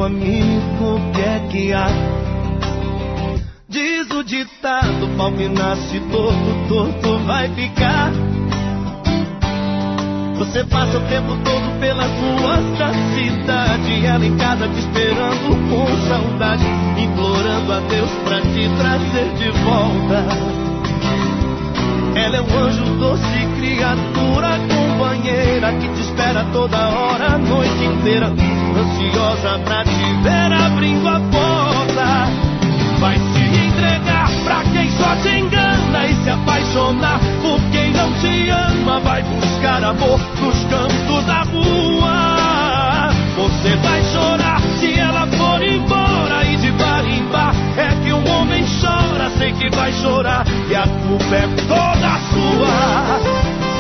amigo, o que é que há? Diz o ditado, pau que nasce torto, torto vai ficar. Você passa o tempo todo pelas ruas da cidade, ela em casa te esperando com saudade, implorando a Deus pra te trazer de volta. Ela é um anjo doce, criatura companheira, que te espera toda hora, a noite inteira, ansiosa pra te ver abrindo a porta. Vai se entregar pra quem só te engana e se apaixonar por quem não te ama. Vai buscar amor nos cantos da rua. Você vai chorar se ela for embora, e de bar em bar é que um homem chora. Sei que vai chorar e a culpa é toda sua.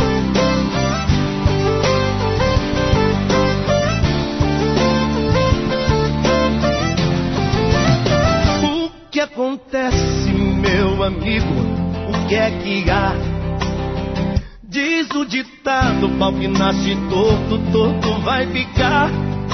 O que acontece, meu amigo? O que é que há? Diz o ditado, pau que nasce torto, torto vai ficar.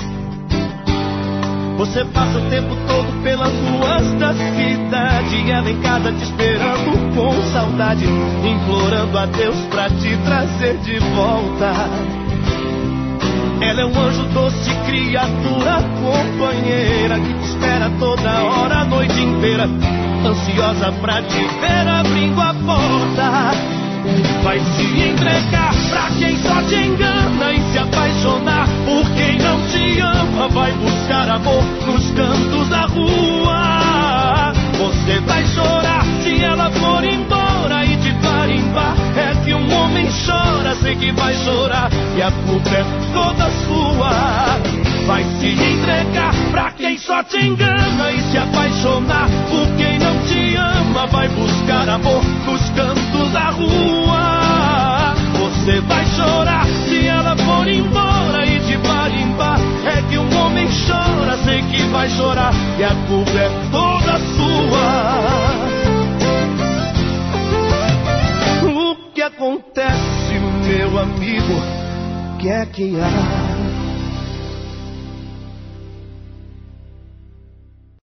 Você passa o tempo todo pelas ruas da cidade, ela em casa te esperando com saudade, implorando a Deus pra te trazer de volta. Ela é um anjo doce, criatura companheira, que te espera toda hora, a noite inteira, ansiosa pra te ver abrindo a porta. Vai se entregar pra quem só te engana e se apaixonar por quem não te ama. Vai buscar amor nos cantos da rua. Você vai chorar se ela for embora, e de bar em bar é que um homem chora. Sei que vai chorar e a culpa é toda sua. Vai se entregar pra quem só te engana e se apaixonar por quem não te ama. Vai buscar amor nos cantos da rua. Você vai chorar se ela for embora, e de bar em bar é que um homem chora. Sei que vai chorar e a culpa é toda sua. O que acontece, meu amigo? O que é que há?